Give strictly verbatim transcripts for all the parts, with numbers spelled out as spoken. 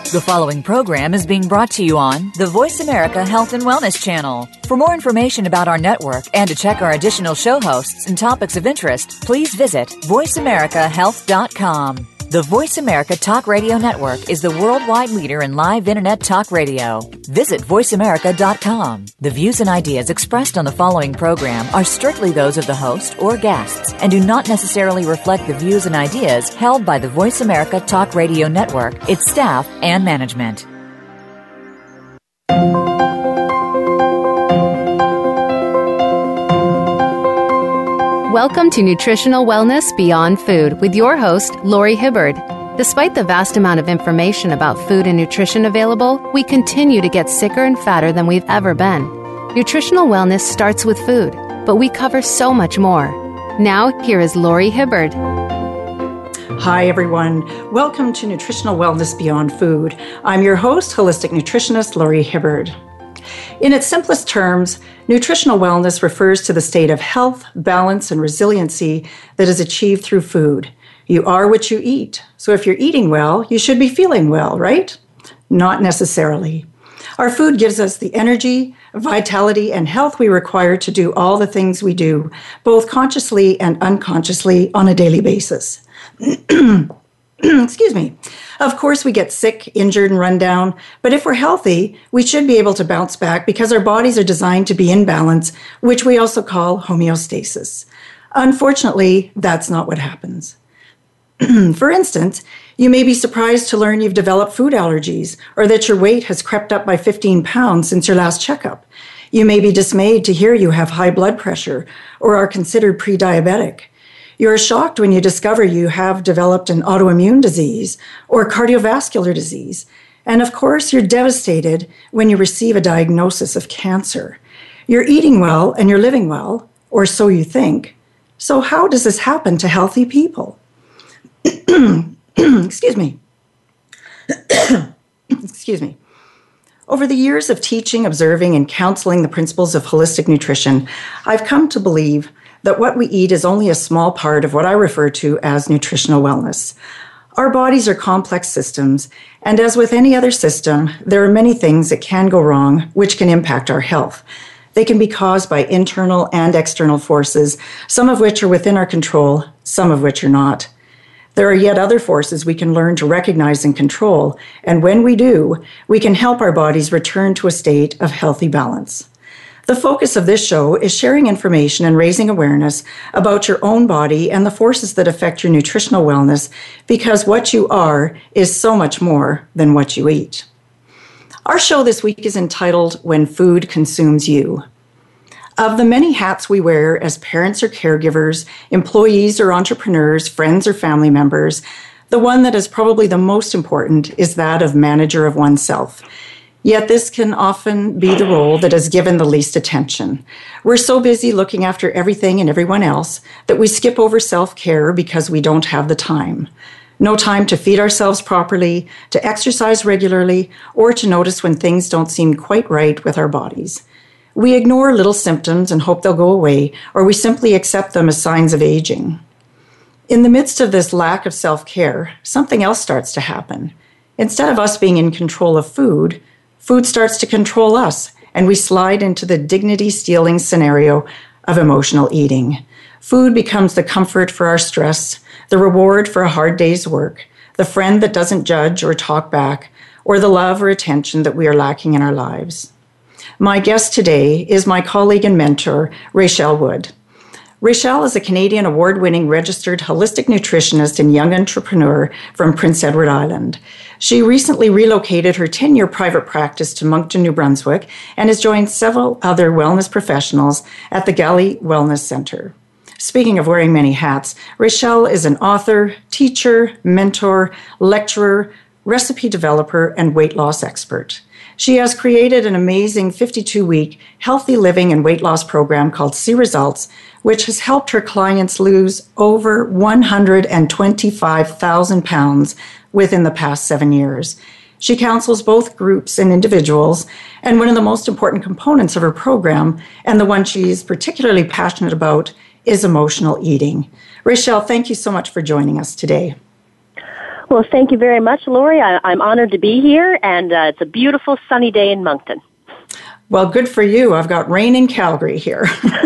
The following program is being brought to you on the Voice America Health and Wellness Channel. For more information about our network and to check our additional show hosts and topics of interest, please visit voice america health dot com. The Voice America Talk Radio Network is the worldwide leader in live Internet talk radio. Visit voice america dot com. The views and ideas expressed on the following program are strictly those of the host or guests and do not necessarily reflect the views and ideas held by the Voice America Talk Radio Network, its staff, and management. Welcome to Nutritional Wellness Beyond Food with your host, Lori Hibbard. Despite the vast amount of information about food and nutrition available, we continue to get sicker and fatter than we've ever been. Nutritional wellness starts with food, but we cover so much more. Now, here is Lori Hibbard. Hi, everyone. Welcome to Nutritional Wellness Beyond Food. I'm your host, holistic nutritionist Lori Hibbard. In its simplest terms, nutritional wellness refers to the state of health, balance, and resiliency that is achieved through food. You are what you eat. So if you're eating well, you should be feeling well, right? Not necessarily. Our food gives us the energy, vitality, and health we require to do all the things we do, both consciously and unconsciously on a daily basis. Excuse me. Of course, we get sick, injured, and run down, but if we're healthy, we should be able to bounce back because our bodies are designed to be in balance, which we also call homeostasis. Unfortunately, that's not what happens. For instance, you may be surprised to learn you've developed food allergies or that your weight has crept up by fifteen pounds since your last checkup. You may be dismayed to hear you have high blood pressure or are considered pre-diabetic. You're shocked when you discover you have developed an autoimmune disease or cardiovascular disease. And of course, you're devastated when you receive a diagnosis of cancer. You're eating well and you're living well, or so you think. So how does this happen to healthy people? Excuse me. Excuse me. Over the years of teaching, observing, and counseling the principles of holistic nutrition, I've come to believe that what we eat is only a small part of what I refer to as nutritional wellness. Our bodies are complex systems, and as with any other system, there are many things that can go wrong which can impact our health. They can be caused by internal and external forces, some of which are within our control, some of which are not. There are yet other forces we can learn to recognize and control, and when we do, we can help our bodies return to a state of healthy balance. The focus of this show is sharing information and raising awareness about your own body and the forces that affect your nutritional wellness, because what you are is so much more than what you eat. Our show this week is entitled When Food Consumes You. Of the many hats we wear as parents or caregivers, employees or entrepreneurs, friends or family members, the one that is probably the most important is that of manager of oneself. Yet this can often be the role that is given the least attention. We're so busy looking after everything and everyone else that we skip over self-care because we don't have the time. No time to feed ourselves properly, to exercise regularly, or to notice when things don't seem quite right with our bodies. We ignore little symptoms and hope they'll go away, or we simply accept them as signs of aging. In the midst of this lack of self-care, something else starts to happen. Instead of us being in control of food, food starts to control us, and we slide into the dignity-stealing scenario of emotional eating. Food becomes the comfort for our stress, the reward for a hard day's work, the friend that doesn't judge or talk back, or the love or attention that we are lacking in our lives. My guest today is my colleague and mentor, Rachelle Wood. Rachelle is a Canadian award-winning registered holistic nutritionist and young entrepreneur from Prince Edward Island. She recently relocated her ten-year private practice to Moncton, New Brunswick, and has joined several other wellness professionals at the Galley Wellness Centre. Speaking of wearing many hats, Rachelle is an author, teacher, mentor, lecturer, recipe developer, and weight loss expert. She has created an amazing fifty-two-week healthy living and weight loss program called See Results, which has helped her clients lose over one hundred twenty-five thousand pounds within the past seven years. She counsels both groups and individuals, and one of the most important components of her program, and the one she's particularly passionate about, is emotional eating. Rachelle, thank you so much for joining us today. Well, thank you very much, Lori. I, I'm honored to be here, and uh, it's a beautiful sunny day in Moncton. Well, good for you. I've got rain in Calgary here.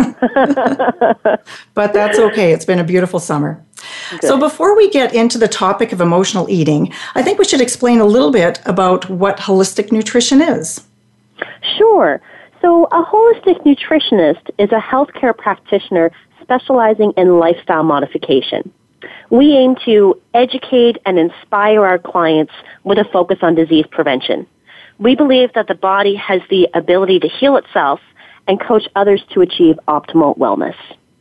But that's okay. It's been a beautiful summer. Good. So before we get into the topic of emotional eating, I think we should explain a little bit about what holistic nutrition is. Sure. So a holistic nutritionist is a healthcare practitioner specializing in lifestyle modification. We aim to educate and inspire our clients with a focus on disease prevention. We believe that the body has the ability to heal itself and coach others to achieve optimal wellness.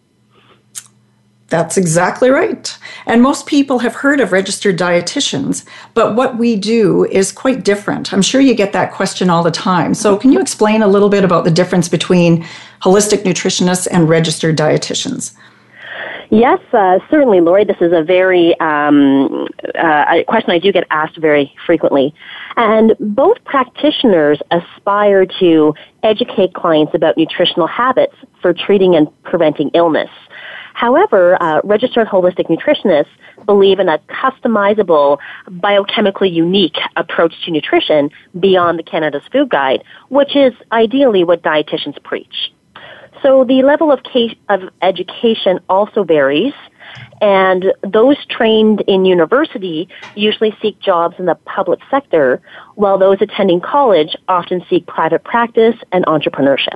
That's exactly right. And most people have heard of registered dietitians, but what we do is quite different. I'm sure you get that question all the time. So can you explain a little bit about the difference between holistic nutritionists and registered dietitians? Yes, uh, certainly, Lori. This is a very um, uh, a question I do get asked very frequently. And both practitioners aspire to educate clients about nutritional habits for treating and preventing illness. However, uh, registered holistic nutritionists believe in a customizable, biochemically unique approach to nutrition beyond the Canada's Food Guide, which is ideally what dietitians preach. So the level of, case, of education also varies, and those trained in university usually seek jobs in the public sector, while those attending college often seek private practice and entrepreneurship.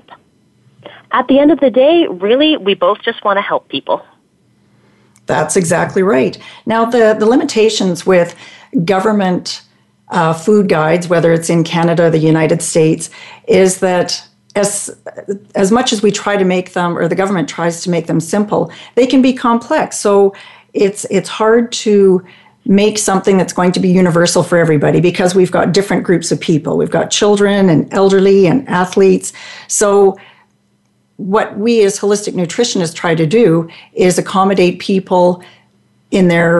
At the end of the day, really, we both just want to help people. That's exactly right. Now, the, the limitations with government uh, food guides, whether it's in Canada or the United States, is that As, as much as we try to make them, or the government tries to make them simple, they can be complex. So it's it's hard to make something that's going to be universal for everybody because we've got different groups of people. We've got children and elderly and athletes. So what we as holistic nutritionists try to do is accommodate people in their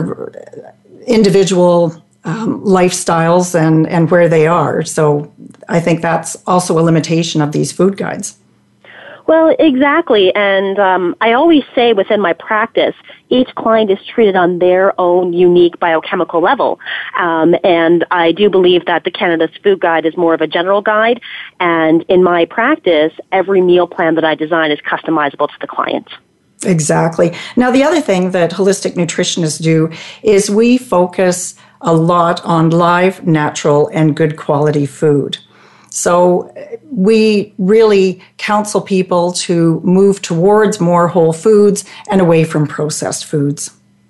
individual Um, lifestyles and, and where they are. So I think that's also a limitation of these food guides. Well, exactly. And um, I always say within my practice, each client is treated on their own unique biochemical level. Um, and I do believe that the Canada's Food Guide is more of a general guide. And in my practice, every meal plan that I design is customizable to the client. Exactly. Now, the other thing that holistic nutritionists do is we focus a lot on live, natural, and good quality food. So we really counsel people to move towards more whole foods and away from processed foods.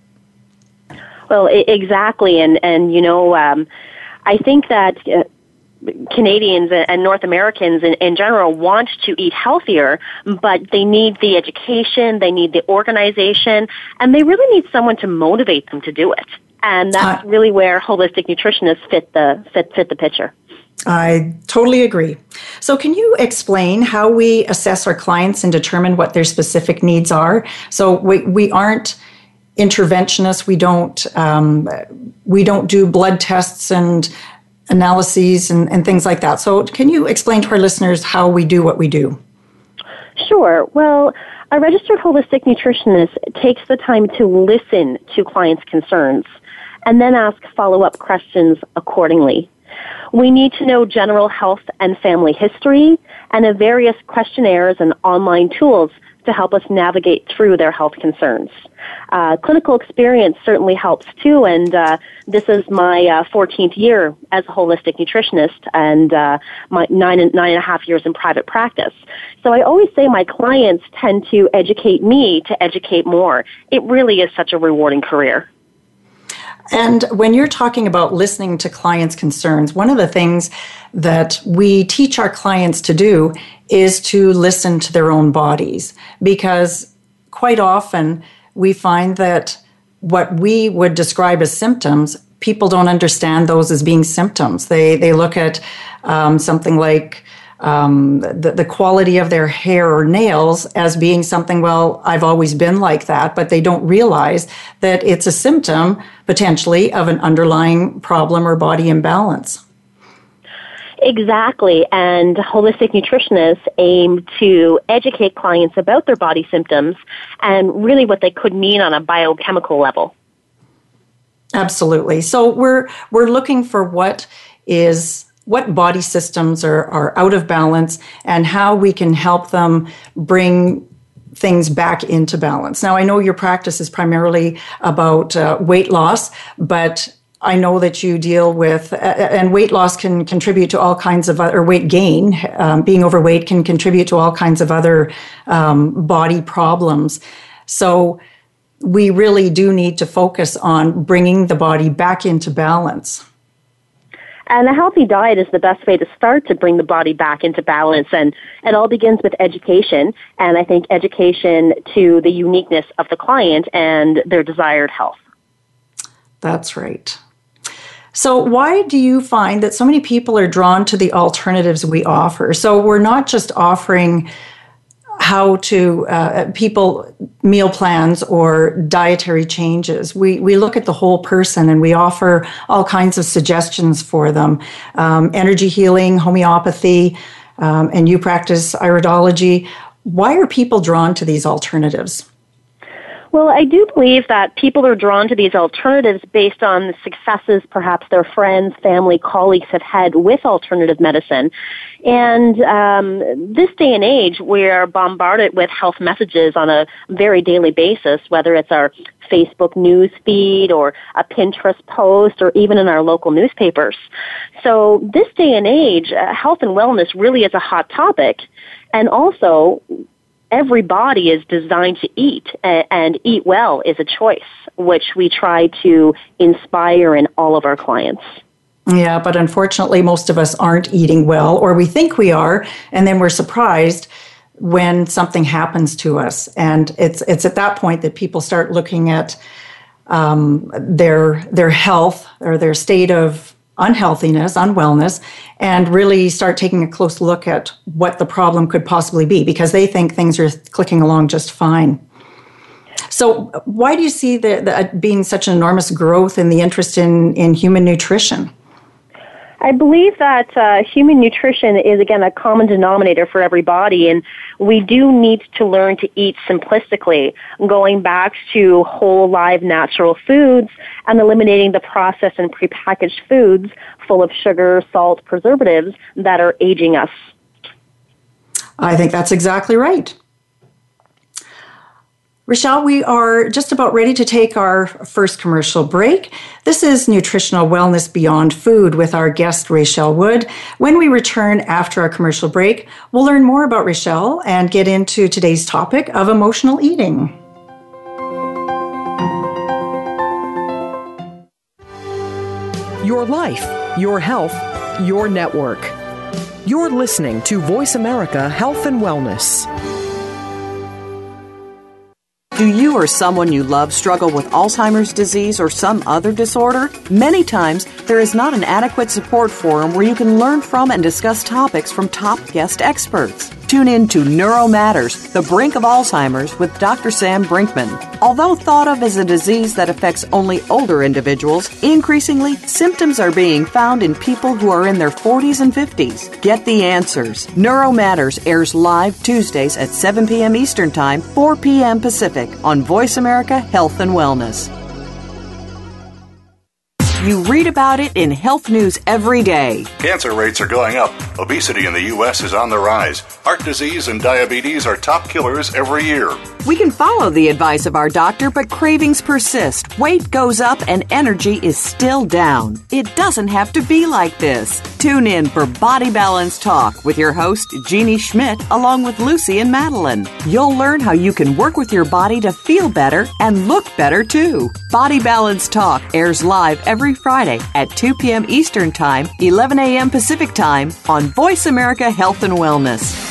Well, exactly. And, and you know, um, I think that uh, Canadians and North Americans in, in general want to eat healthier, but they need the education, they need the organization, and they really need someone to motivate them to do it. And that's uh, really where holistic nutritionists fit the fit, fit the picture. I totally agree. So can you explain how we assess our clients and determine what their specific needs are? So we, we aren't interventionists. We don't um, we don't do blood tests and analyses and, and things like that. So can you explain to our listeners how we do what we do? Sure. Well, a registered holistic nutritionist takes the time to listen to clients' concerns and then ask follow-up questions accordingly. We need to know general health and family history and have various questionnaires and online tools to help us navigate through their health concerns. Uh, clinical experience certainly helps too, and uh, this is my uh, fourteenth year as a holistic nutritionist and uh, my nine and, nine and a half years in private practice. So I always say my clients tend to educate me to educate more. It really is such a rewarding career. And when you're talking about listening to clients' concerns, one of the things that we teach our clients to do is to listen to their own bodies, because quite often we find that what we would describe as symptoms, people don't understand those as being symptoms. They they look at um, something like Um, the, the quality of their hair or nails as being something, well, I've always been like that, but they don't realize that it's a symptom, potentially, of an underlying problem or body imbalance. Exactly, and holistic nutritionists aim to educate clients about their body symptoms and really what they could mean on a biochemical level. Absolutely. So we're we're looking for what is what body systems are, are out of balance and how we can help them bring things back into balance. Now, I know your practice is primarily about uh, weight loss, but I know that you deal with, uh, and weight loss can contribute to all kinds of other, or weight gain, um, being overweight can contribute to all kinds of other um, body problems. So we really do need to focus on bringing the body back into balance. And a healthy diet is the best way to start to bring the body back into balance. And it all begins with education, and I think education to the uniqueness of the client and their desired health. That's right. So why do you find that so many people are drawn to the alternatives we offer? So we're not just offering how to uh, people meal plans or dietary changes. We we look at the whole person, and we offer all kinds of suggestions for them. Um, energy healing, homeopathy, um, and you practice iridology. Why are people drawn to these alternatives? Well, I do believe that people are drawn to these alternatives based on the successes perhaps their friends, family, colleagues have had with alternative medicine. And um, this day and age, we are bombarded with health messages on a very daily basis, whether it's our Facebook news feed or a Pinterest post or even in our local newspapers. So this day and age, uh, health and wellness really is a hot topic. And also, every body is designed to eat, and eat well is a choice, which we try to inspire in all of our clients. Yeah, but unfortunately, most of us aren't eating well, or we think we are, and then we're surprised when something happens to us. And it's it's at that point that people start looking at um, their their health or their state of unhealthiness, unwellness, and really start taking a close look at what the problem could possibly be, because they think things are clicking along just fine. So why do you see the, the being such an enormous growth in the interest in, in human nutrition? I believe that uh, human nutrition is, again, a common denominator for everybody, and we do need to learn to eat simplistically, going back to whole, live, natural foods and eliminating the processed and prepackaged foods full of sugar, salt, preservatives that are aging us. I think that's exactly right. Rochelle, we are just about ready to take our first commercial break. This is Nutritional Wellness Beyond Food with our guest, Rachelle Wood. When we return after our commercial break, we'll learn more about Rachelle and get into today's topic of emotional eating. Your life, your health, your network. You're listening to Voice America Health and Wellness. Do you or someone you love struggle with Alzheimer's disease or some other disorder? Many times, there is not an adequate support forum where you can learn from and discuss topics from top guest experts. Tune in to Neuro Matters, The Brink of Alzheimer's with Doctor Sam Brinkman. Although thought of as a disease that affects only older individuals, increasingly, symptoms are being found in people who are in their forties and fifties. Get the answers. Neuro Matters airs live Tuesdays at seven p.m. Eastern Time, four p.m. Pacific on Voice America Health and Wellness. You read about it in health news every day. Cancer rates are going up. Obesity in the U S is on the rise. Heart disease and diabetes are top killers every year. We can follow the advice of our doctor, but cravings persist. Weight goes up and energy is still down. It doesn't have to be like this. Tune in for Body Balance Talk with your host, Jeannie Schmidt, along with Lucy and Madeline. You'll learn how you can work with your body to feel better and look better, too. Body Balance Talk airs live every Friday at two p.m. Eastern Time, eleven a.m. Pacific Time on Voice America Health and Wellness.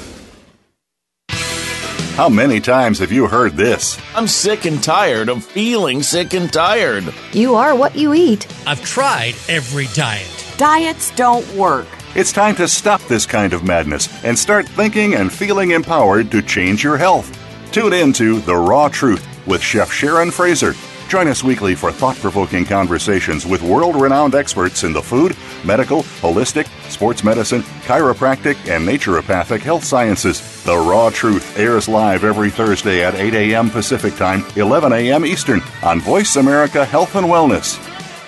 How many times have you heard this? I'm sick and tired of feeling sick and tired. You are what you eat. I've tried every diet. Diets don't work. It's time to stop this kind of madness and start thinking and feeling empowered to change your health. Tune in to The Raw Truth with Chef Sharon Fraser. Join us weekly for thought-provoking conversations with world-renowned experts in the food, medical, holistic, sports medicine, chiropractic, and naturopathic health sciences. The Raw Truth airs live every Thursday at eight a.m. Pacific Time, eleven a.m. Eastern on Voice America Health and Wellness.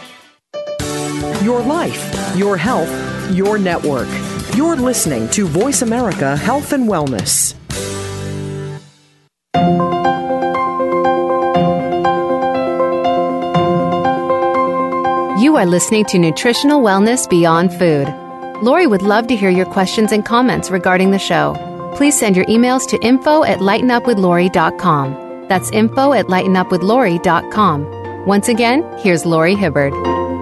Your life, your health, your network. You're listening to Voice America Health and Wellness. You are listening to Nutritional Wellness Beyond Food. Lori would love to hear your questions and comments regarding the show. Please send your emails to info at lighten up with lori dot com. That's info at lighten up with lori dot com. Once again, here's Lori Hibbard.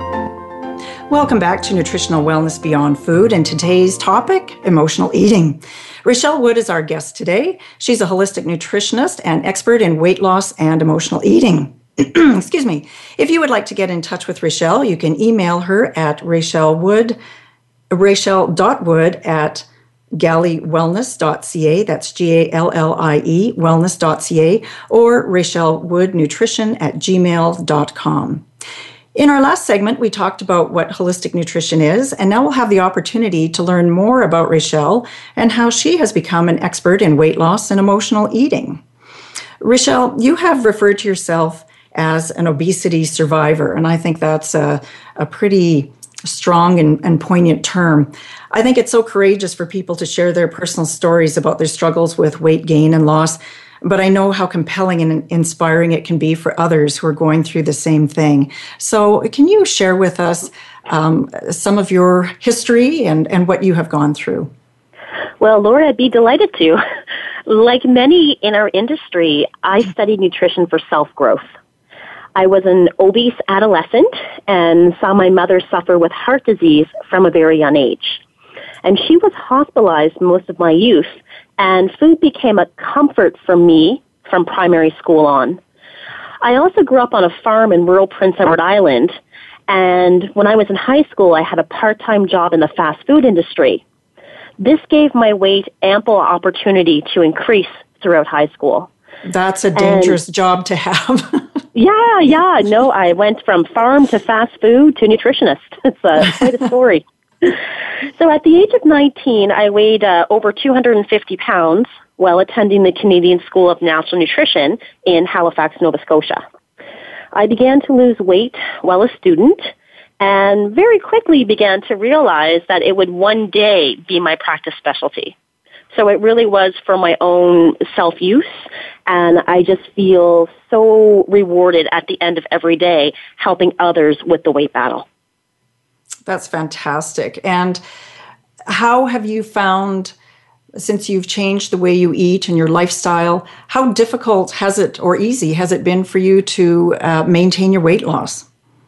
Welcome back to Nutritional Wellness Beyond Food, and today's topic, emotional eating. Rachelle Wood is our guest today. She's a holistic nutritionist and expert in weight loss and emotional eating. Excuse me. If you would like to get in touch with Rachelle, you can email her at Rachelle Wood, Rachelle dot Wood at gallie wellness dot c a. That's G A L L I E, wellness dot c a, or Rachelle Wood Nutrition at gmail dot com. In our last segment, we talked about what holistic nutrition is, and now we'll have the opportunity to learn more about Rachelle and how she has become an expert in weight loss and emotional eating. Rachelle, you have referred to yourself as an obesity survivor, and I think that's a, a pretty strong and, and poignant term. I think it's so courageous for people to share their personal stories about their struggles with weight gain and loss, but I know how compelling and inspiring it can be for others who are going through the same thing. So can you share with us um, some of your history and, and what you have gone through? Well, Laura, I'd be delighted to. Like many in our industry, I studied nutrition for self-growth. I was an obese adolescent and saw my mother suffer with heart disease from a very young age. And she was hospitalized most of my youth, and food became a comfort for me from primary school on. I also grew up on a farm in rural Prince Edward Island, and when I was in high school, I had a part-time job in the fast food industry. This gave my weight ample opportunity to increase throughout high school. That's a dangerous and, job to have. yeah, yeah. No, I went from farm to fast food to nutritionist. It's uh, quite a story. So at the age of nineteen, I weighed uh, over two hundred fifty pounds while attending the Canadian School of Natural Nutrition in Halifax, Nova Scotia. I began to lose weight while a student and very quickly began to realize that it would one day be my practice specialty. So it really was for my own self-use, and I just feel so rewarded at the end of every day helping others with the weight battle. That's fantastic. And how have you found, since you've changed the way you eat and your lifestyle, how difficult has it, or easy has it been for you to uh, maintain your weight loss?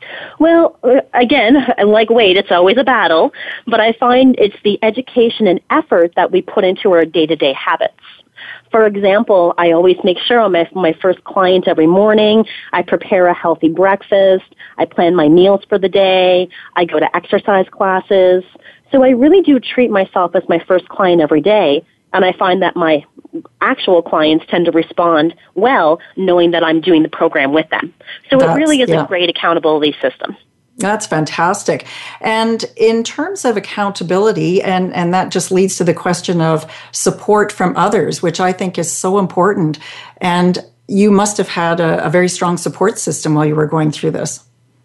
Well, again, like weight, it's always a battle, but I find it's the education and effort that we put into our day-to-day habits. For example, I always make sure I'm my first client every morning. I prepare a healthy breakfast. I plan my meals for the day. I go to exercise classes. So I really do treat myself as my first client every day, and I find that my actual clients tend to respond well, knowing that I'm doing the program with them. So That's, it really is yeah. a great accountability system. That's fantastic. And in terms of accountability, and, and that just leads to the question of support from others, which I think is so important. And you must have had a, a very strong support system while you were going through this.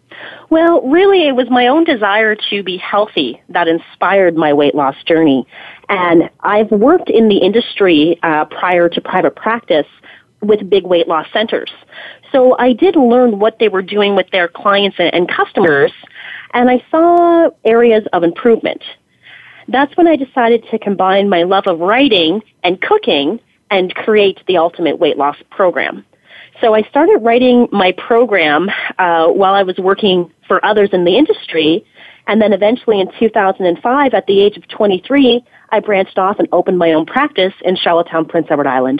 Well, really, it was my own desire to be healthy that inspired my weight loss journey. And I've worked in the industry uh, prior to private practice with big weight loss centers. So I did learn what they were doing with their clients and, and customers, and I saw areas of improvement. That's when I decided to combine my love of writing and cooking and create the Ultimate Weight Loss Program. So I started writing my program uh, while I was working for others in the industry, and then eventually in two thousand five, at the age of twenty-three, I branched off and opened my own practice in Charlottetown, Prince Edward Island.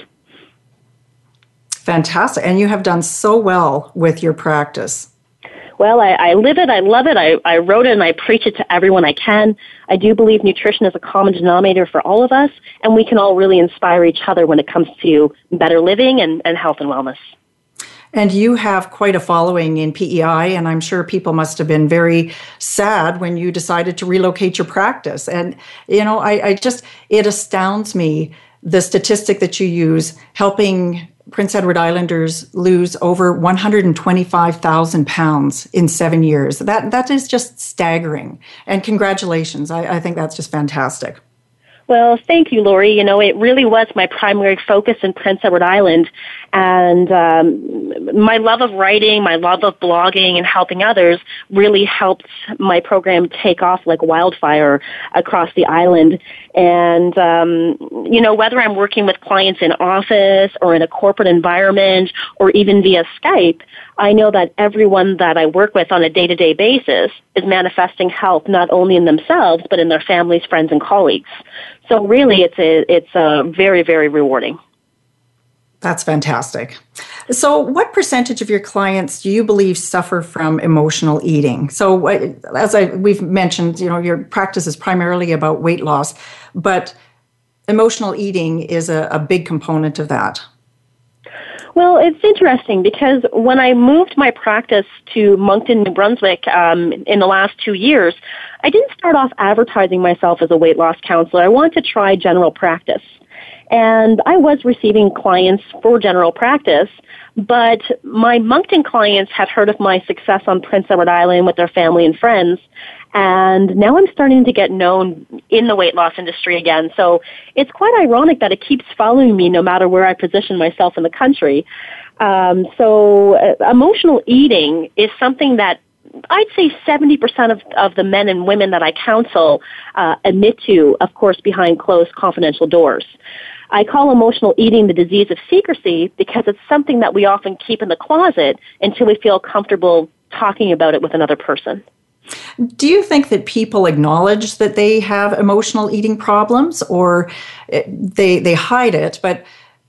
Fantastic. And you have done so well with your practice. Well, I, I live it, I love it, I, I wrote it, and I preach it to everyone I can. I do believe nutrition is a common denominator for all of us, and we can all really inspire each other when it comes to better living and, and health and wellness. And you have quite a following in P E I, and I'm sure people must have been very sad when you decided to relocate your practice. And, you know, I, I just, it astounds me, the statistic that you use, helping Prince Edward Islanders lose over one hundred twenty-five thousand pounds in seven years. That That is just staggering. And congratulations. I, I think that's just fantastic. Well, thank you, Lori. You know, it really was my primary focus in Prince Edward Island. And um, my love of writing, my love of blogging and helping others really helped my program take off like wildfire across the island. And, um, you know, whether I'm working with clients in office or in a corporate environment or even via Skype, I know that everyone that I work with on a day-to-day basis is manifesting health not only in themselves, but in their families, friends, and colleagues. So really, it's a, it's a very, very rewarding. That's fantastic. So what percentage of your clients do you believe suffer from emotional eating? So as I, we've mentioned, you know, your practice is primarily about weight loss, but emotional eating is a, a big component of that. Well, it's interesting because when I moved my practice to Moncton, New Brunswick um, in the last two years, I didn't start off advertising myself as a weight loss counselor. I wanted to try general practice. And I was receiving clients for general practice, but my Moncton clients had heard of my success on Prince Edward Island with their family and friends, and now I'm starting to get known in the weight loss industry again. So it's quite ironic that it keeps following me no matter where I position myself in the country. Um, so uh, emotional eating is something that I'd say seventy percent of, of the men and women that I counsel uh, admit to, of course, behind closed confidential doors. I call emotional eating the disease of secrecy because it's something that we often keep in the closet until we feel comfortable talking about it with another person. Do you think that people acknowledge that they have emotional eating problems, or they they hide it, but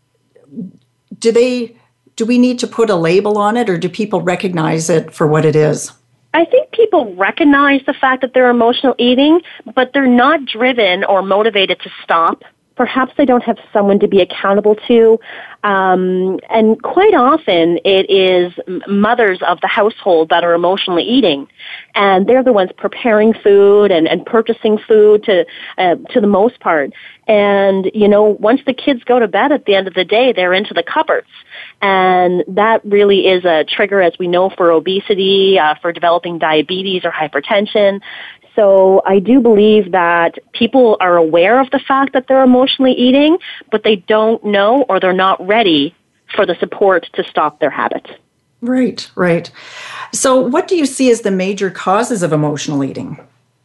do they do we need to put a label on it, or do people recognize it for what it is? I think people recognize the fact that they're emotional eating, but they're not driven or motivated to stop. Perhaps they don't have someone to be accountable to. Um, and quite often it is mothers of the household that are emotionally eating. And they're the ones preparing food and, and purchasing food to uh, to the most part. And, you know, once the kids go to bed at the end of the day, they're into the cupboards. And that really is a trigger, as we know, for obesity, uh, for developing diabetes or hypertension. So I do believe that people are aware of the fact that they're emotionally eating, but they don't know or they're not ready for the support to stop their habit. Right, right. So what do you see as the major causes of emotional eating?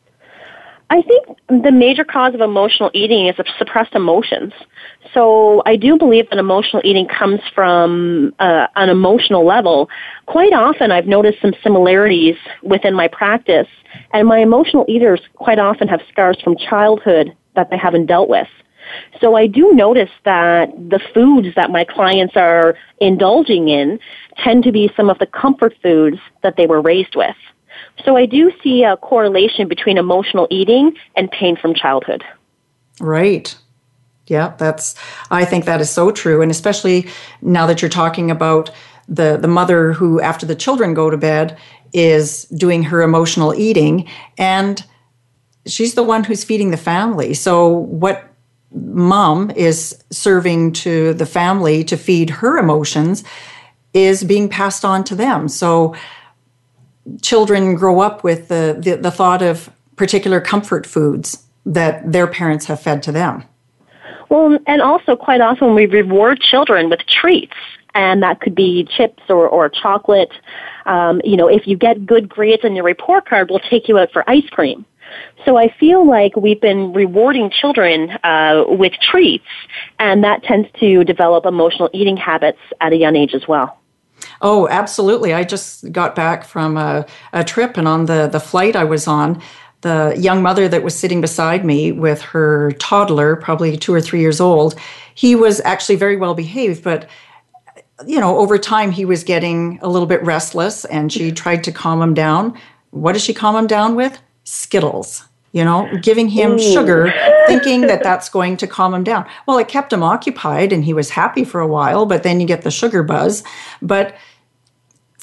I think the major cause of emotional eating is suppressed emotions. So I do believe that emotional eating comes from uh, an emotional level. Quite often I've noticed some similarities within my practice, and my emotional eaters quite often have scars from childhood that they haven't dealt with. So I do notice that the foods that my clients are indulging in tend to be some of the comfort foods that they were raised with. So I do see a correlation between emotional eating and pain from childhood. Right. Yeah, that's, I think that is so true. And especially now that you're talking about the, the mother who, after the children go to bed, is doing her emotional eating, and she's the one who's feeding the family. So what mom is serving to the family to feed her emotions is being passed on to them. So children grow up with the, the, the thought of particular comfort foods that their parents have fed to them. Well, and also quite often we reward children with treats, and that could be chips or, or chocolate. Um, you know, if you get good grades on your report card, we'll take you out for ice cream. So I feel like we've been rewarding children uh, with treats, and that tends to develop emotional eating habits at a young age as well. Oh, absolutely. I just got back from a, a trip, and on the, the flight I was on, the young mother that was sitting beside me with her toddler, probably two or three years old, he was actually very well behaved, but you know, over time he was getting a little bit restless, and she tried to calm him down. What does she calm him down with? Skittles. You know, giving him Ooh. sugar, thinking that that's going to calm him down. Well, it kept him occupied, and he was happy for a while, but then you get the sugar buzz. But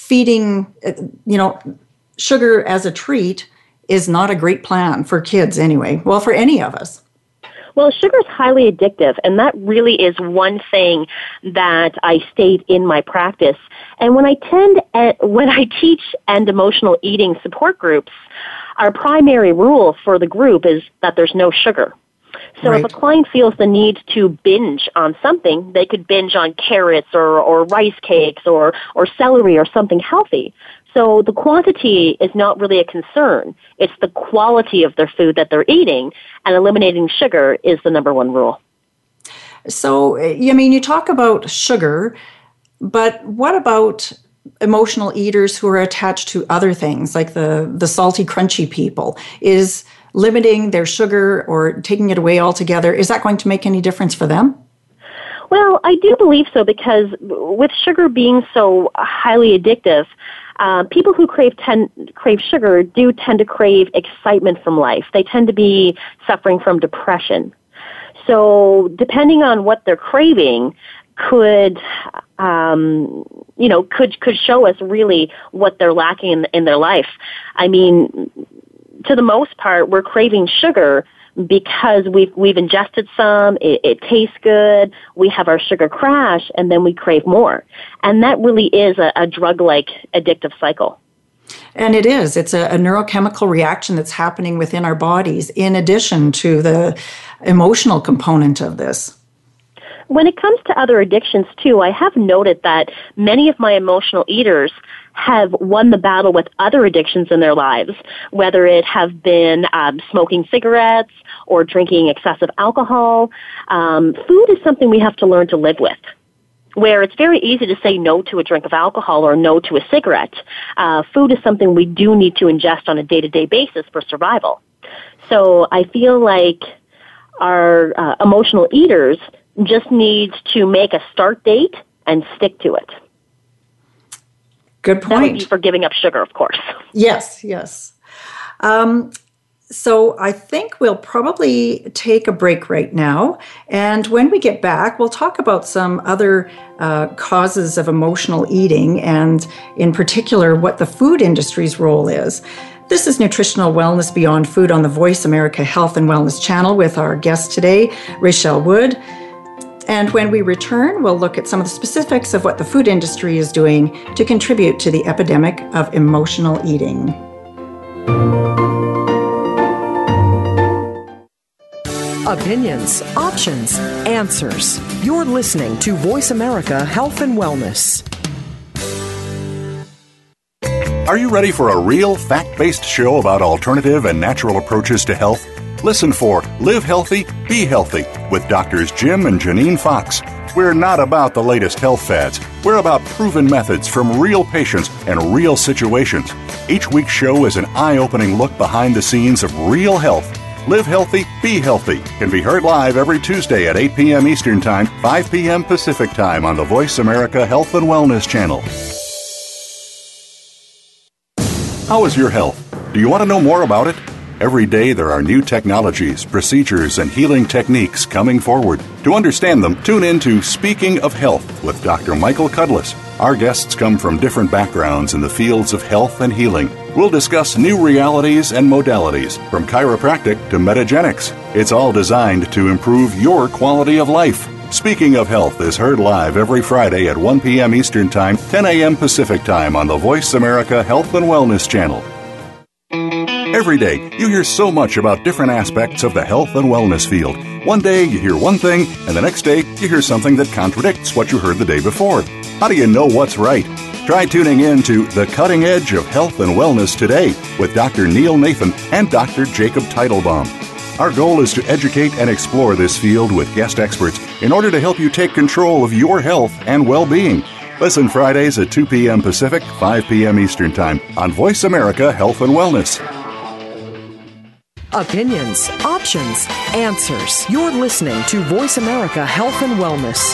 feeding, you know, sugar as a treat is not a great plan for kids anyway. Well, for any of us. Well, sugar is highly addictive, and that really is one thing that I state in my practice. And when I tend, when I teach and emotional eating support groups, our primary rule for the group is that there's no sugar. So right. if a client feels the need to binge on something, they could binge on carrots or, or rice cakes or, or celery or something healthy. So the quantity is not really a concern. It's the quality of their food that they're eating, and eliminating sugar is the number one rule. So, I mean, you talk about sugar, but what about emotional eaters who are attached to other things, like the, the salty, crunchy people? Is limiting their sugar or taking it away altogether, is that going to make any difference for them? Well, I do believe so, because with sugar being so highly addictive, Uh, people who crave tend, crave sugar do tend to crave excitement from life. They tend to be suffering from depression. So depending on what they're craving could, um, you know, could, could show us really what they're lacking in, in their life. I mean, to the most part, we're craving sugar because we've, we've ingested some, it, it tastes good, we have our sugar crash, and then we crave more. And that really is a, a drug-like addictive cycle. And it is. It's a, a neurochemical reaction that's happening within our bodies in addition to the emotional component of this. When it comes to other addictions, too, I have noted that many of my emotional eaters have won the battle with other addictions in their lives, whether it have been um, smoking cigarettes or drinking excessive alcohol. Um, food is something we have to learn to live with, where it's very easy to say no to a drink of alcohol or no to a cigarette. Uh, food is something we do need to ingest on a day-to-day basis for survival. So I feel like our uh, emotional eaters just need to make a start date and stick to it. Good point. That would be for giving up sugar, of course. Yes, yes. Um, so I think we'll probably take a break right now. And when we get back, we'll talk about some other uh, causes of emotional eating, and in particular, what the food industry's role is. This is Nutritional Wellness Beyond Food on the Voice America Health and Wellness channel with our guest today, Rachelle Wood. And when we return, we'll look at some of the specifics of what the food industry is doing to contribute to the epidemic of emotional eating. Opinions, options, answers. You're listening to Voice America Health and Wellness. Are you ready for a real fact-based show about alternative and natural approaches to health? Listen for Live Healthy, Be Healthy with Doctors Jim and Janine Fox. We're not about the latest health fads. We're about proven methods from real patients and real situations. Each week's show is an eye-opening look behind the scenes of real health. Live Healthy, Be Healthy can be heard live every Tuesday at eight p.m. Eastern Time, five p.m. Pacific Time on the Voice America Health and Wellness channel. How is your health? Do you want to know more about it? Every day there are new technologies, procedures, and healing techniques coming forward. To understand them, tune in to Speaking of Health with Doctor Michael Cudlis. Our guests come from different backgrounds in the fields of health and healing. We'll discuss new realities and modalities, from chiropractic to metagenics. It's all designed to improve your quality of life. Speaking of Health is heard live every Friday at one p.m. Eastern Time, ten a.m. Pacific Time on the Voice America Health and Wellness channel. Every day, you hear so much about different aspects of the health and wellness field. One day, you hear one thing, and the next day, you hear something that contradicts what you heard the day before. How do you know what's right? Try tuning in to The Cutting Edge of Health and Wellness today with Doctor Neil Nathan and Doctor Jacob Teitelbaum. Our goal is to educate and explore this field with guest experts in order to help you take control of your health and well-being. Listen Fridays at two p.m. Pacific, five p.m. Eastern Time on Voice America Health and Wellness. Opinions, options, answers. You're listening to Voice America Health and Wellness.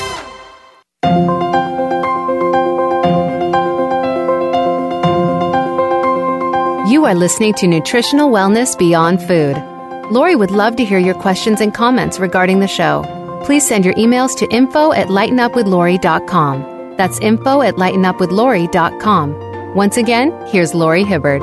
You are listening to Nutritional Wellness Beyond Food. Lori would love to hear your questions and comments regarding the show. Please send your emails to info at lighten up with lori dot com. That's info at lighten up with lori dot com. Once again, here's Lori Hibbard.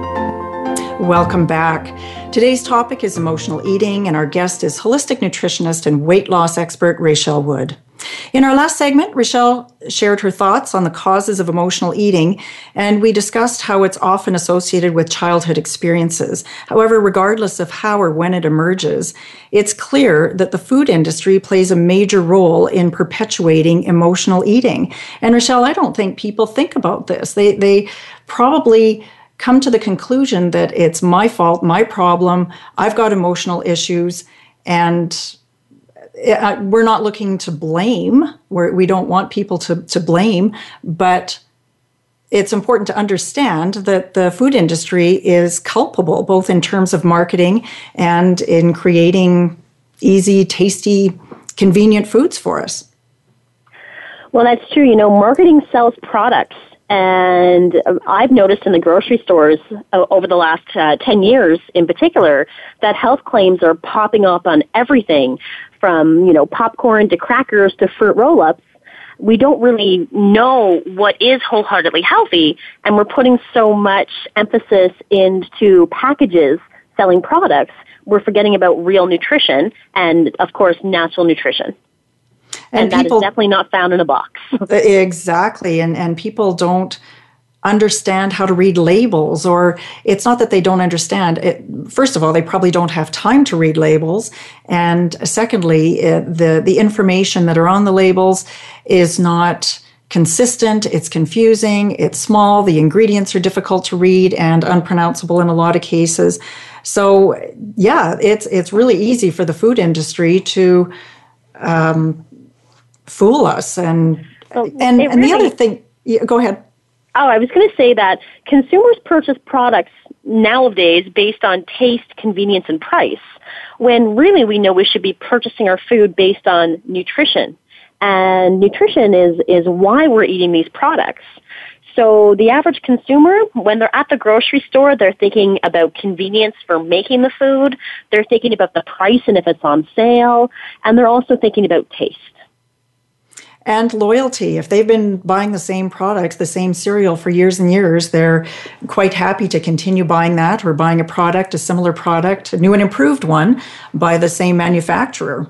Welcome back. Today's topic is emotional eating, and our guest is holistic nutritionist and weight loss expert Rachel Wood. In our last segment, Rachel shared her thoughts on the causes of emotional eating, and we discussed how it's often associated with childhood experiences. However, regardless of how or when it emerges, it's clear that the food industry plays a major role in perpetuating emotional eating. And Rachel, I don't think people think about this. They they probably come to the conclusion that it's my fault, my problem, I've got emotional issues, and we're not looking to blame. We're, we don't want people to, to blame, but it's important to understand that the food industry is culpable, both in terms of marketing and in creating easy, tasty, convenient foods for us. Well, that's true. You know, marketing sells products. And I've noticed in the grocery stores uh, over the last uh, ten years in particular that health claims are popping up on everything from, you know, popcorn to crackers to fruit roll-ups. We don't really know what is wholeheartedly healthy, and we're putting so much emphasis into packages selling products, we're forgetting about real nutrition and, of course, natural nutrition. And, and people, that is definitely not found in a box. Exactly. And and people don't understand how to read labels, or it's not that they don't understand. It, first of all, they probably don't have time to read labels. And secondly, it, the, the information that are on the labels is not consistent, it's confusing, it's small, the ingredients are difficult to read and unpronounceable in a lot of cases. So yeah, it's it's really easy for the food industry to um, fool us. And well, and, and really, the other thing, yeah, go ahead. Oh, I was going to say that consumers purchase products nowadays based on taste, convenience, and price, when really we know we should be purchasing our food based on nutrition. And nutrition is, is why we're eating these products. So the average consumer, when they're at the grocery store, they're thinking about convenience for making the food, they're thinking about the price and if it's on sale, and they're also thinking about taste. And loyalty. If they've been buying the same products, the same cereal for years and years, they're quite happy to continue buying that or buying a product, a similar product, a new and improved one by the same manufacturer.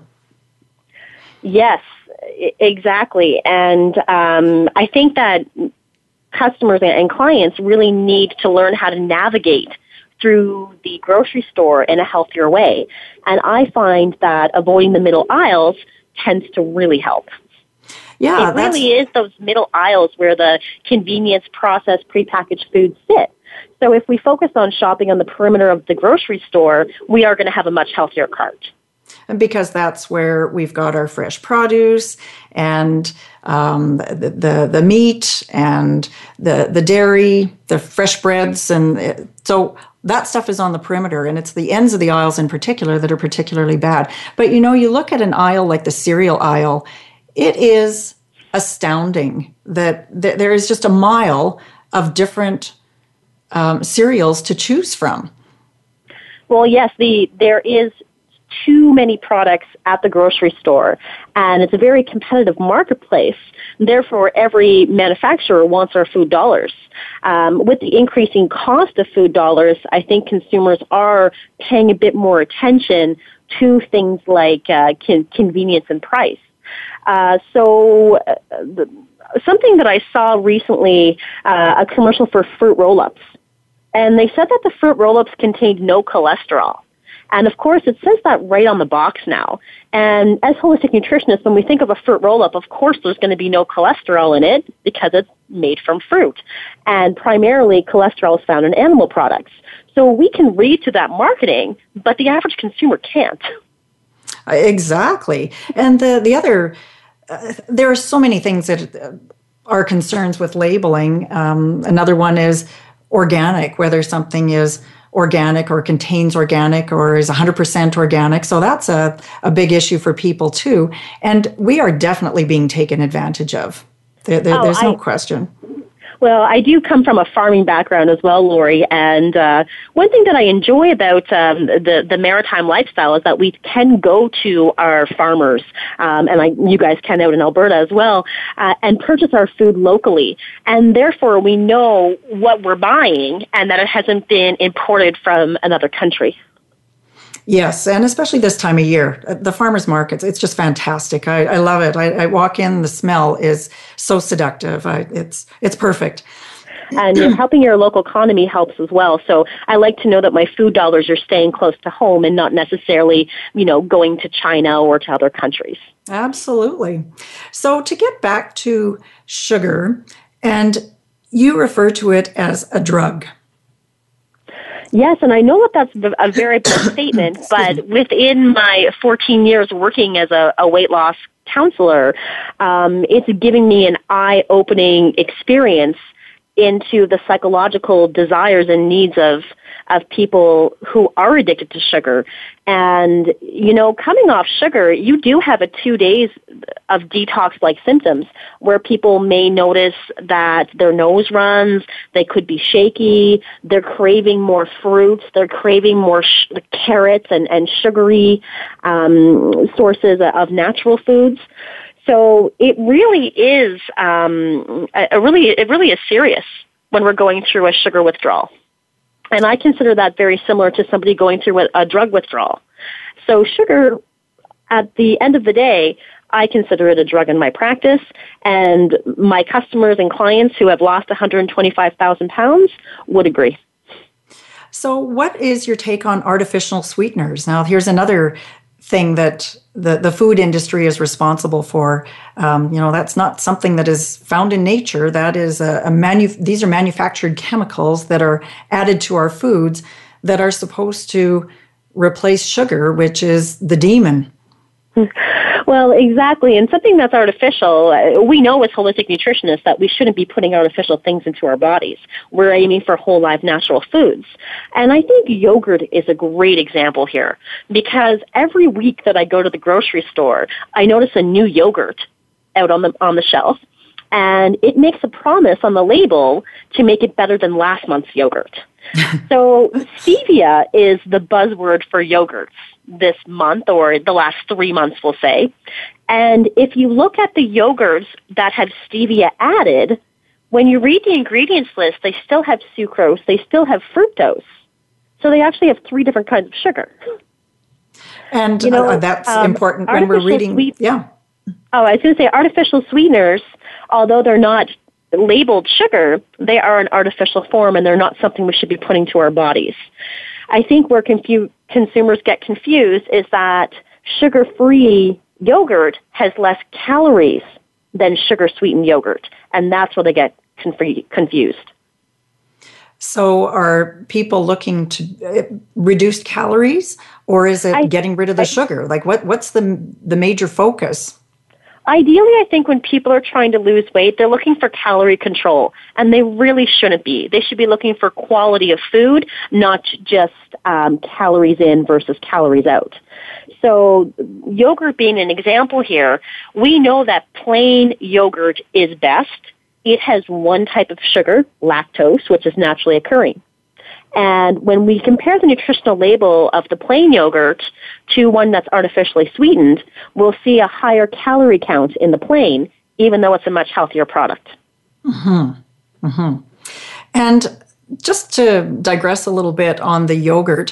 Yes, exactly. And um, I think that customers and clients really need to learn how to navigate through the grocery store in a healthier way. And I find that avoiding the middle aisles tends to really help. Yeah, it really is those middle aisles where the convenience, processed, prepackaged foods sit. So if we focus on shopping on the perimeter of the grocery store, we are going to have a much healthier cart. And because that's where we've got our fresh produce and um, the, the the meat and the the dairy, the fresh breads, and it, so that stuff is on the perimeter, and it's the ends of the aisles in particular that are particularly bad. But you know, you look at an aisle like the cereal aisle. It is astounding that th- there is just a mile of different um, cereals to choose from. Well, yes, the there is too many products at the grocery store, and it's a very competitive marketplace. Therefore, every manufacturer wants our food dollars. Um, with the increasing cost of food dollars, I think consumers are paying a bit more attention to things like uh, con- convenience and price. Uh, so uh, the, something that I saw recently, uh, a commercial for fruit roll-ups, and they said that the fruit roll-ups contained no cholesterol. And of course, it says that right on the box now. And as holistic nutritionists, when we think of a fruit roll-up, of course there's going to be no cholesterol in it because it's made from fruit. And primarily, cholesterol is found in animal products. So we can read to that marketing, but the average consumer can't. Exactly. And the, the other, uh, there are so many things that are concerns with labeling. Um, another one is organic, whether something is organic or contains organic or is one hundred percent organic. So that's a, a big issue for people too. And we are definitely being taken advantage of. There, there, oh, there's no I, question. Well, I do come from a farming background as well, Lori, and uh, one thing that I enjoy about um, the the maritime lifestyle is that we can go to our farmers, um, and I, you guys can out in Alberta as well, uh, and purchase our food locally, and therefore we know what we're buying and that it hasn't been imported from another country. Yes, and especially this time of year, the farmers markets, it's just fantastic. I, I love it. I, I walk in, the smell is so seductive. I, it's it's perfect. And you know, helping your local economy helps as well. So I like to know that my food dollars are staying close to home and not necessarily, you know, going to China or to other countries. Absolutely. So to get back to sugar, and you refer to it as a drug. Yes, and I know that that's a very big statement, but within my fourteen years working as a, a weight loss counselor, um, it's giving me an eye-opening experience into the psychological desires and needs of of people who are addicted to sugar. And, you know, coming off sugar, you do have a two days of detox-like symptoms where people may notice that their nose runs, they could be shaky, they're craving more fruits, they're craving more sh- carrots and, and sugary um, sources of natural foods. So it really is, um, a, a really, it really is serious when we're going through a sugar withdrawal. And I consider that very similar to somebody going through a drug withdrawal. So sugar, at the end of the day, I consider it a drug in my practice, and my customers and clients who have lost one hundred twenty-five thousand pounds would agree. So what is your take on artificial sweeteners? Now, here's another thing that the, the food industry is responsible for. Um, you know, that's not something that is found in nature. That is a, a manu- these are manufactured chemicals that are added to our foods that are supposed to replace sugar, which is the demon. Well, exactly. And something that's artificial, we know as holistic nutritionists that we shouldn't be putting artificial things into our bodies. We're aiming for whole life natural foods. And I think yogurt is a great example here because every week that I go to the grocery store, I notice a new yogurt out on the on the shelf. And it makes a promise on the label to make it better than last month's yogurt. So stevia is the buzzword for yogurts this month, or the last three months, we'll say. And if you look at the yogurts that have stevia added, when you read the ingredients list, they still have sucrose, they still have fructose. So they actually have three different kinds of sugar. And you know, uh, that's um, important when we're reading. Sweet- yeah. Oh, I was going to say artificial sweeteners, although they're not labeled sugar, they are an artificial form and they're not something we should be putting to our bodies. I think where confu- consumers get confused is that sugar-free yogurt has less calories than sugar-sweetened yogurt, and that's where they get conf- confused. So are people looking to reduce calories, or is it I, getting rid of the I, sugar? Like what, what's the the major focus? Ideally, I think when people are trying to lose weight, they're looking for calorie control, and they really shouldn't be. They should be looking for quality of food, not just um, calories in versus calories out. So yogurt being an example here, we know that plain yogurt is best. It has one type of sugar, lactose, which is naturally occurring. And when we compare the nutritional label of the plain yogurt to one that's artificially sweetened, we'll see a higher calorie count in the plain, even though it's a much healthier product. Mm-hmm. Mm-hmm. And just to digress a little bit on the yogurt,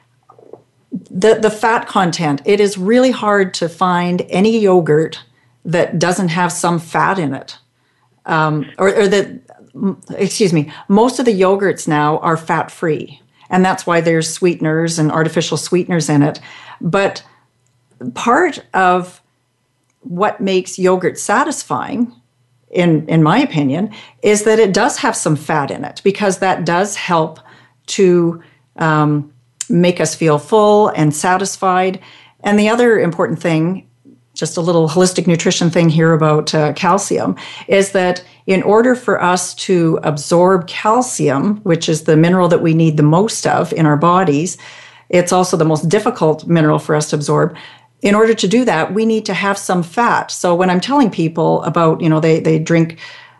the, the fat content, it is really hard to find any yogurt that doesn't have some fat in it. Um, or, or that, excuse me, most of the yogurts now are fat-free, and that's why there's sweeteners and artificial sweeteners in it. But part of what makes yogurt satisfying, in, in my opinion, is that it does have some fat in it, because that does help to um, make us feel full and satisfied. And the other important thing, just a little holistic nutrition thing here about uh, calcium, is that in order for us to absorb calcium, which is the mineral that we need the most of in our bodies, it's also the most difficult mineral for us to absorb. In order to do that, we need to have some fat. So when I'm telling people about, you know, they, they drink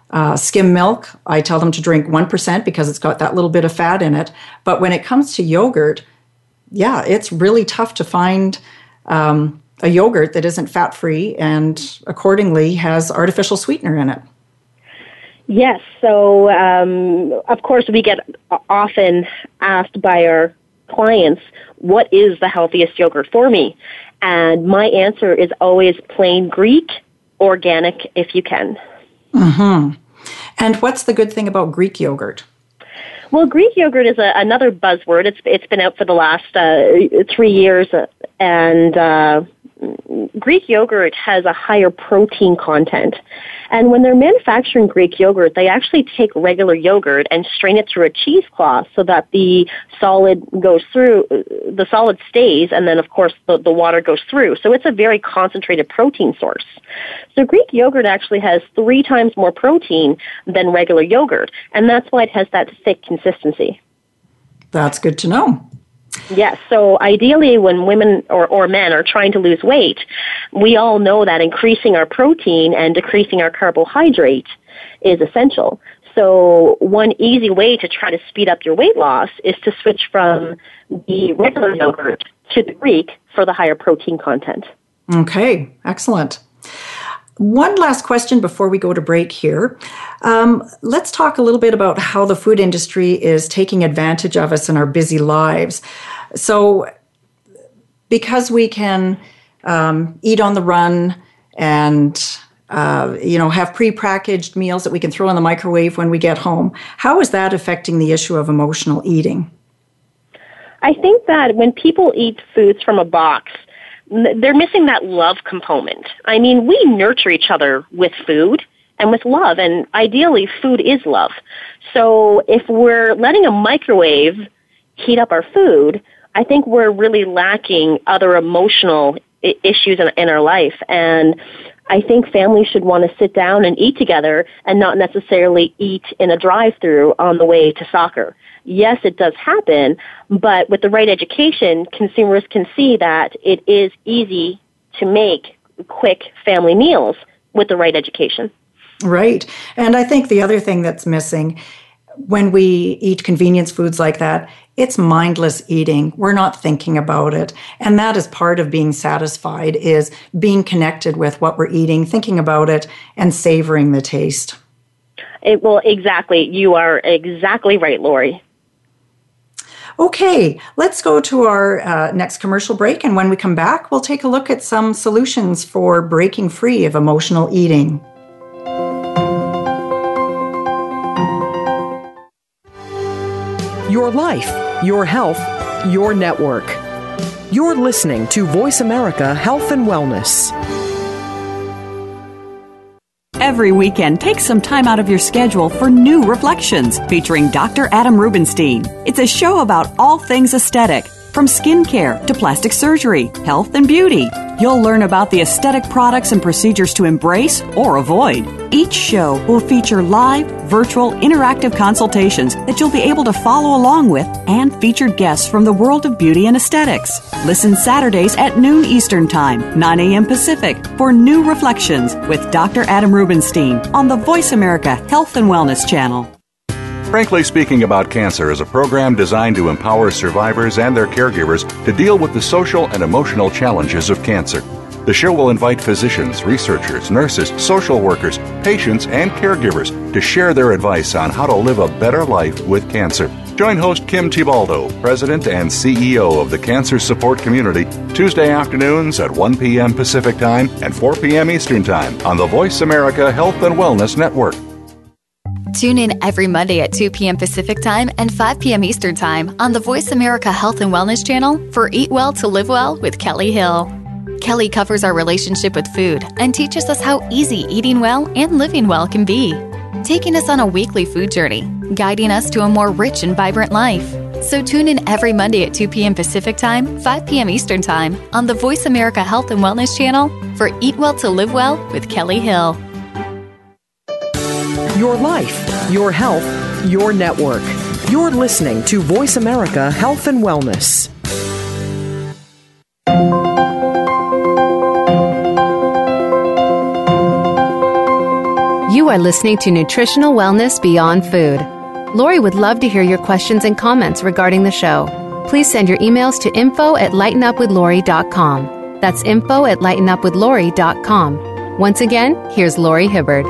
Uh, skim milk, I tell them to drink one percent because it's got that little bit of fat in it. But when it comes to yogurt, yeah, it's really tough to find um, a yogurt that isn't fat-free and accordingly has artificial sweetener in it. Yes. So, um, of course, we get often asked by our clients, what is the healthiest yogurt for me? And my answer is always plain Greek, organic if you can. Mm-hmm. And what's the good thing about Greek yogurt? Well, Greek yogurt is a, another buzzword. It's it's been out for the last uh, three years, and uh, Greek yogurt has a higher protein content. And when they're manufacturing Greek yogurt, they actually take regular yogurt and strain it through a cheesecloth so that the solid goes through, the solid stays, and then, of course, the, the water goes through. So it's a very concentrated protein source. So Greek yogurt actually has three times more protein than regular yogurt, and that's why it has that thick consistency. That's good to know. Yes, so ideally when women or, or men are trying to lose weight, we all know that increasing our protein and decreasing our carbohydrate is essential. So one easy way to try to speed up your weight loss is to switch from the regular yogurt to the Greek for the higher protein content. Okay, excellent. One last question before we go to break here. Um, let's talk a little bit about how the food industry is taking advantage of us in our busy lives. So because we can um, eat on the run and uh, you know, have prepackaged meals that we can throw in the microwave when we get home, how is that affecting the issue of emotional eating? I think that when people eat foods from a box, they're missing that love component. I mean, we nurture each other with food and with love, and ideally food is love. So if we're letting a microwave heat up our food, I think we're really lacking other emotional I- issues in, in our life. And I think families should want to sit down and eat together and not necessarily eat in a drive-through on the way to soccer. Yes, it does happen, but with the right education, consumers can see that it is easy to make quick family meals with the right education. Right. And I think the other thing that's missing when we eat convenience foods like that, it's mindless eating. We're not thinking about it. And that is part of being satisfied, is being connected with what we're eating, thinking about it, and savoring the taste. It, well, exactly. You are exactly right, Lori. Okay, let's go to our uh, next commercial break. And when we come back, we'll take a look at some solutions for breaking free of emotional eating. Your life, your health, your network. You're listening to Voice America Health and Wellness. Every weekend, take some time out of your schedule for New Reflections, featuring Doctor Adam Rubenstein. It's a show about all things aesthetic, from skincare to plastic surgery, health and beauty. You'll learn about the aesthetic products and procedures to embrace or avoid. Each show will feature live, virtual, interactive consultations that you'll be able to follow along with, and featured guests from the world of beauty and aesthetics. Listen Saturdays at noon Eastern Time, nine a.m. Pacific, for New Reflections with Doctor Adam Rubenstein on the Voice America Health and Wellness Channel. Frankly Speaking About Cancer is a program designed to empower survivors and their caregivers to deal with the social and emotional challenges of cancer. The show will invite physicians, researchers, nurses, social workers, patients, and caregivers to share their advice on how to live a better life with cancer. Join host Kim Tibaldo, President and C E O of the Cancer Support Community, Tuesday afternoons at one p.m. Pacific Time and four p.m. Eastern Time on the Voice America Health and Wellness Network. Tune in every Monday at two p.m. Pacific Time and five p.m. Eastern Time on the Voice America Health and Wellness Channel for Eat Well to Live Well with Kelly Hill. Kelly covers our relationship with food and teaches us how easy eating well and living well can be, taking us on a weekly food journey, guiding us to a more rich and vibrant life. So tune in every Monday at two p.m. Pacific Time, five p.m. Eastern Time on the Voice America Health and Wellness Channel for Eat Well to Live Well with Kelly Hill. Your life, your health, your network. You're listening to Voice America Health and Wellness. You You are listening to Nutritional Wellness Beyond Food. Lori would love to hear your questions and comments regarding the show. Please send your emails to info at lighten up with lori dot com. That's info at lighten up with lori dot com. Once again, here's Lori Hibbard.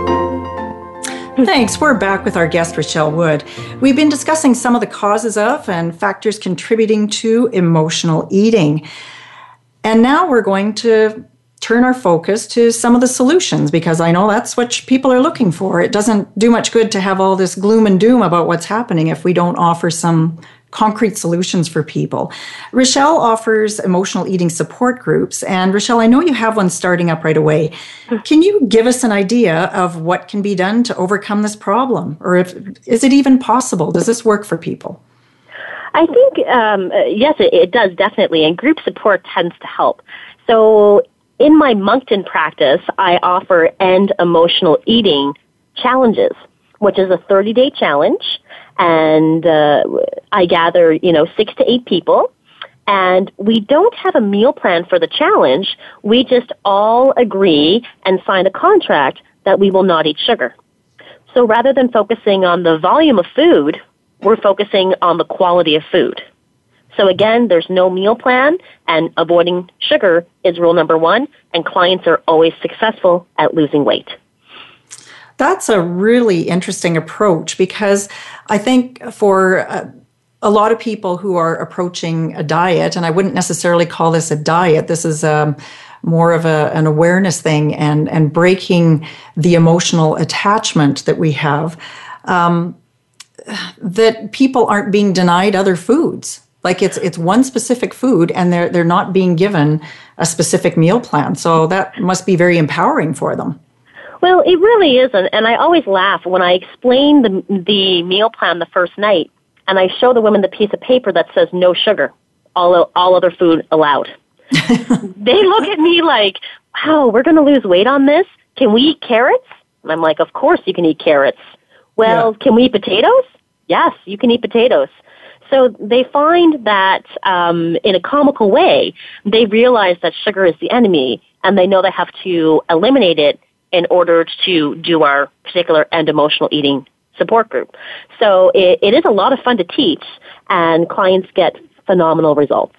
Thanks. We're back with our guest, Rochelle Wood. We've been discussing some of the causes of and factors contributing to emotional eating. And now we're going to turn our focus to some of the solutions, because I know that's what people are looking for. It doesn't do much good to have all this gloom and doom about what's happening if we don't offer some concrete solutions for people. Rochelle offers emotional eating support groups. And Rochelle, I know you have one starting up right away. Can you give us an idea of what can be done to overcome this problem? Or if is it even possible? Does this work for people? I think, um, yes, it, it does definitely. And group support tends to help. So in my Moncton practice, I offer End Emotional Eating Challenges, which is a thirty-day challenge. And uh, I gather, you know, six to eight people. And we don't have a meal plan for the challenge. We just all agree and sign a contract that we will not eat sugar. So rather than focusing on the volume of food, we're focusing on the quality of food. So again, there's no meal plan, and avoiding sugar is rule number one, and clients are always successful at losing weight. That's a really interesting approach, because I think for a, a lot of people who are approaching a diet, and I wouldn't necessarily call this a diet, this is um, more of a, an awareness thing and, and breaking the emotional attachment that we have, um, that people aren't being denied other foods. Like it's it's one specific food, and they're they're not being given a specific meal plan. So that must be very empowering for them. Well, it really isn't, and I always laugh when I explain the the meal plan the first night, and I show the women the piece of paper that says no sugar, all all other food allowed. They look at me like, wow, we're going to lose weight on this? Can we eat carrots? And I'm like, of course you can eat carrots. Well, yeah. Can we eat potatoes? Yes, you can eat potatoes. So they find that um, in a comical way, they realize that sugar is the enemy, and they know they have to eliminate it in order to do our particular End Emotional Eating support group. So it, it is a lot of fun to teach, and clients get phenomenal results.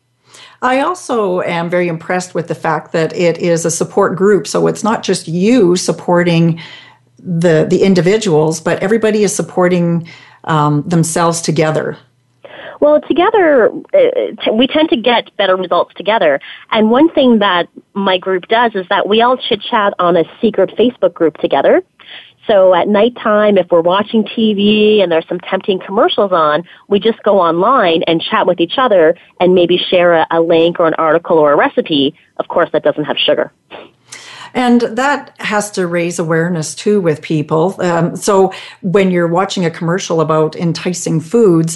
I also am very impressed with the fact that it is a support group, so it's not just you supporting the the individuals, but everybody is supporting um, themselves together. Well, together, uh, we tend to get better results together. And one thing that my group does is that we all chit-chat on a secret Facebook group together. So at nighttime, if we're watching T V and there's some tempting commercials on, we just go online and chat with each other and maybe share a, a link or an article or a recipe, of course, that doesn't have sugar. And that has to raise awareness, too, with people. Um, so when you're watching a commercial about enticing foods,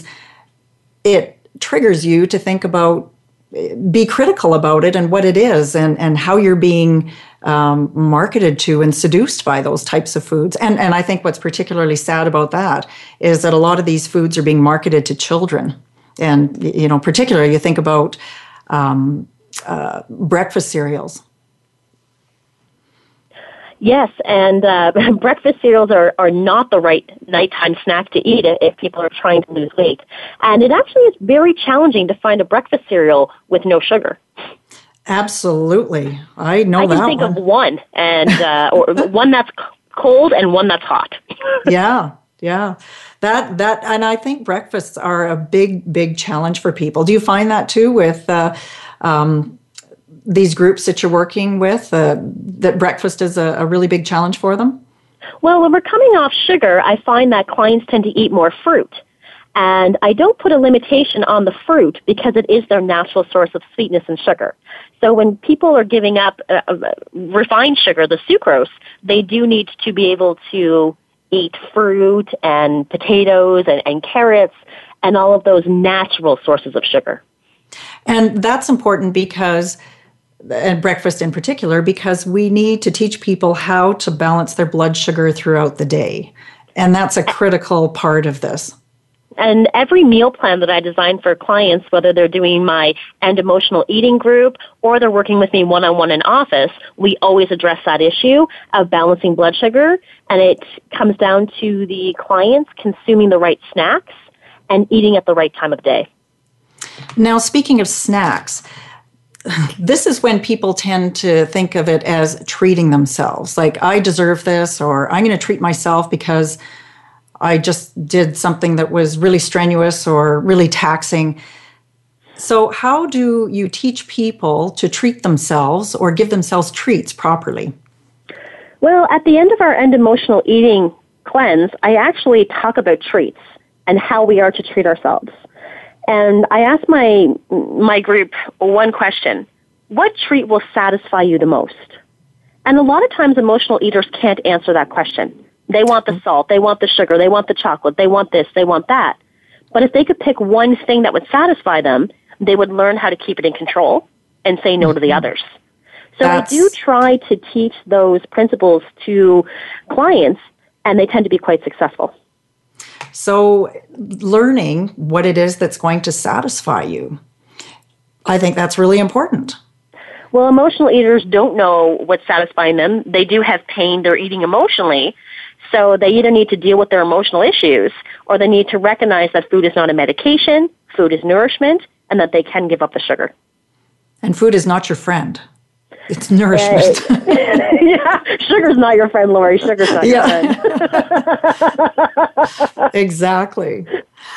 it triggers you to think about, be critical about it and what it is and, and how you're being um, marketed to and seduced by those types of foods. And, and I think what's particularly sad about that is that a lot of these foods are being marketed to children. And, you know, particularly you think about um, uh, breakfast cereals. Yes, and uh, breakfast cereals are, are not the right nighttime snack to eat if people are trying to lose weight. And it actually is very challenging to find a breakfast cereal with no sugar. Absolutely. I know I that can think one. of one, and uh, or one that's cold and one that's hot. Yeah, yeah. That, that, and I think breakfasts are a big, big challenge for people. Do you find that too with uh, um, these groups that you're working with, uh, that breakfast is a, a really big challenge for them? Well, when we're coming off sugar, I find that clients tend to eat more fruit. And I don't put a limitation on the fruit because it is their natural source of sweetness and sugar. So when people are giving up uh, refined sugar, the sucrose, they do need to be able to eat fruit and potatoes and, and carrots and all of those natural sources of sugar. And that's important because, and breakfast in particular, because we need to teach people how to balance their blood sugar throughout the day. And that's a critical part of this. And every meal plan that I design for clients, whether they're doing my end emotional eating group or they're working with me one-on-one in office, we always address that issue of balancing blood sugar. And it comes down to the clients consuming the right snacks and eating at the right time of day. Now, speaking of snacks, this is when people tend to think of it as treating themselves. Like, I deserve this, or I'm going to treat myself because I just did something that was really strenuous or really taxing. So how do you teach people to treat themselves or give themselves treats properly? Well, at the end of our end emotional eating cleanse, I actually talk about treats and how we are to treat ourselves. And I ask my my group one question: what treat will satisfy you the most? And a lot of times emotional eaters can't answer that question. They want the salt, they want the sugar, they want the chocolate, they want this, they want that. But if they could pick one thing that would satisfy them, they would learn how to keep it in control and say no to the others. So That's... I do try to teach those principles to clients, and they tend to be quite successful. So learning what it is that's going to satisfy you, I think that's really important. Well, emotional eaters don't know what's satisfying them. They do have pain. They're eating emotionally. So they either need to deal with their emotional issues, or they need to recognize that food is not a medication, food is nourishment, and that they can give up the sugar. And food is not your friend. It's nourishment. Uh, yeah, sugar's not your friend, Lori. Sugar's not yeah. your friend. Exactly.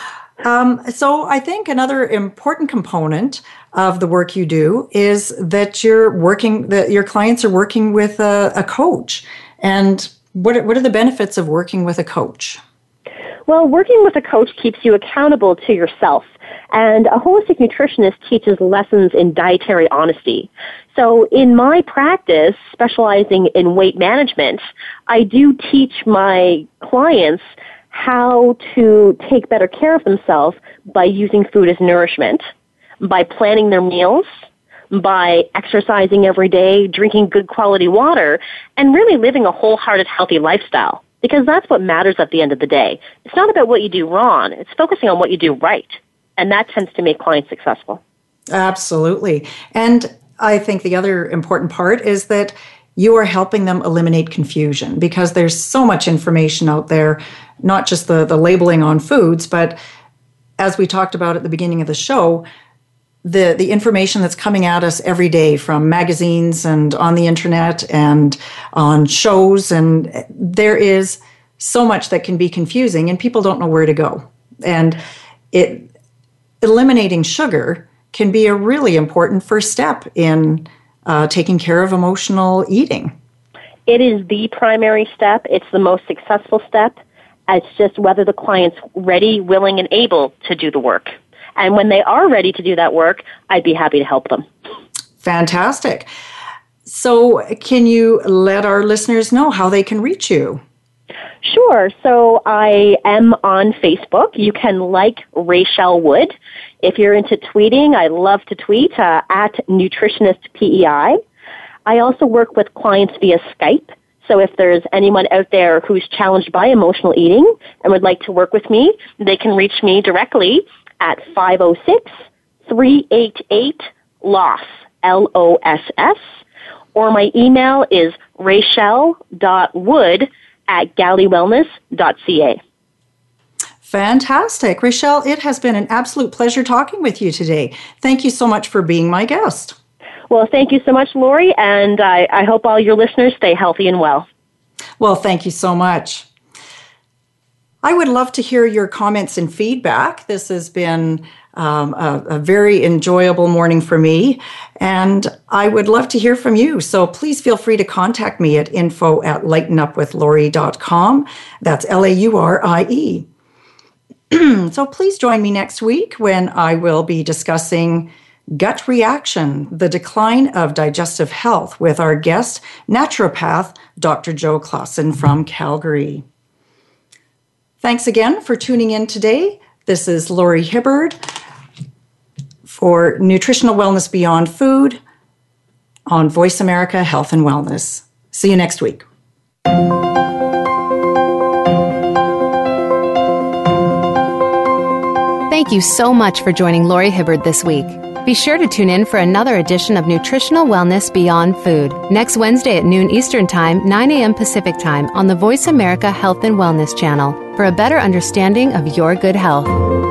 Um, so I think another important component of the work you do is that you're working, that your clients are working with a, a coach. And what are, what are the benefits of working with a coach? Well, working with a coach keeps you accountable to yourself. And a holistic nutritionist teaches lessons in dietary honesty. So in my practice, specializing in weight management, I do teach my clients how to take better care of themselves by using food as nourishment, by planning their meals, by exercising every day, drinking good quality water, and really living a wholehearted, healthy lifestyle. Because that's what matters at the end of the day. It's not about what you do wrong. It's focusing on what you do right. And that tends to make clients successful. Absolutely. And I think the other important part is that you are helping them eliminate confusion, because there's so much information out there, not just the, the labeling on foods, but as we talked about at the beginning of the show, the, the information that's coming at us every day from magazines and on the internet and on shows. And there is so much that can be confusing and people don't know where to go. And it eliminating sugar can be a really important first step in uh, taking care of emotional eating. It is the primary step. It's the most successful step. It's just whether the client's ready, willing, and able to do the work. And when they are ready to do that work, I'd be happy to help them. Fantastic. So can you let our listeners know how they can reach you? Sure. So I am on Facebook. You can like Rachel Wood. If you're into tweeting, I love to tweet uh, at Nutritionist P E I. I also work with clients via Skype. So if there's anyone out there who's challenged by emotional eating and would like to work with me, they can reach me directly at five oh six, three eight eight, L O S, L O S S, or my email is rachel dot wood at galley wellness dot c a. Fantastic. Rachel, it has been an absolute pleasure talking with you today. Thank you so much for being my guest. Well, thank you so much, Lori, and I, I hope all your listeners stay healthy and well. Well, thank you so much. I would love to hear your comments and feedback. This has been um, a, a very enjoyable morning for me, and I would love to hear from you. So please feel free to contact me at info at lighten up with laurie dot com. That's L A U R I E. So please join me next week when I will be discussing gut reaction, the decline of digestive health, with our guest, naturopath, Doctor Joe Clausen from Calgary. Thanks again for tuning in today. This is Lori Hibbard for Nutritional Wellness Beyond Food on Voice America Health and Wellness. See you next week. Thank you so much for joining Lori Hibbard this week. Be sure to tune in for another edition of Nutritional Wellness Beyond Food next Wednesday at noon Eastern Time, nine a.m. Pacific Time on the Voice America Health and Wellness channel for a better understanding of your good health.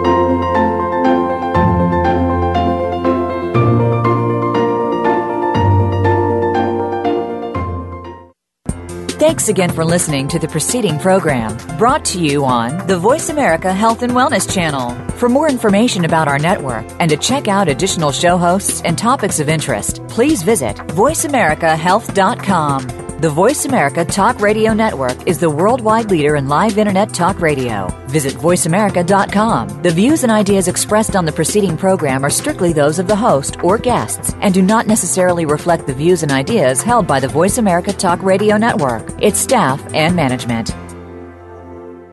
Thanks again for listening to the preceding program, brought to you on the Voice America Health and Wellness channel. For more information about our network and to check out additional show hosts and topics of interest, please visit voice america health dot com. The Voice America Talk Radio Network is the worldwide leader in live Internet talk radio. Visit voice america dot com. The views and ideas expressed on the preceding program are strictly those of the host or guests and do not necessarily reflect the views and ideas held by the Voice America Talk Radio Network, its staff, and management.